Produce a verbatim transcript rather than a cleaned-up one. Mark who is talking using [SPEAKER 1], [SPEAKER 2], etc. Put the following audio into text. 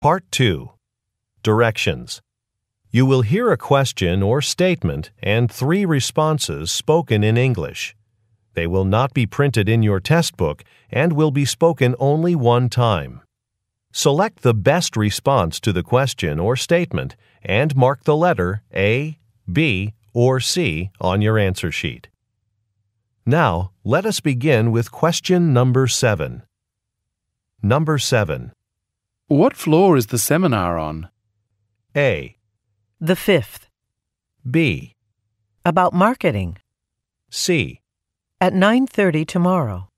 [SPEAKER 1] Part two. Directions. You will hear a question or statement and three responses spoken in English. They will not be printed in your test book and will be spoken only one time. Select the best response to the question or statement and mark the letter A, B, or C on your answer sheet. Now, let us begin with question number seven. Number seven.
[SPEAKER 2] What floor is the seminar on?
[SPEAKER 1] A.
[SPEAKER 3] The fifth.
[SPEAKER 1] B.
[SPEAKER 3] About marketing.
[SPEAKER 1] C.
[SPEAKER 3] At nine thirty tomorrow.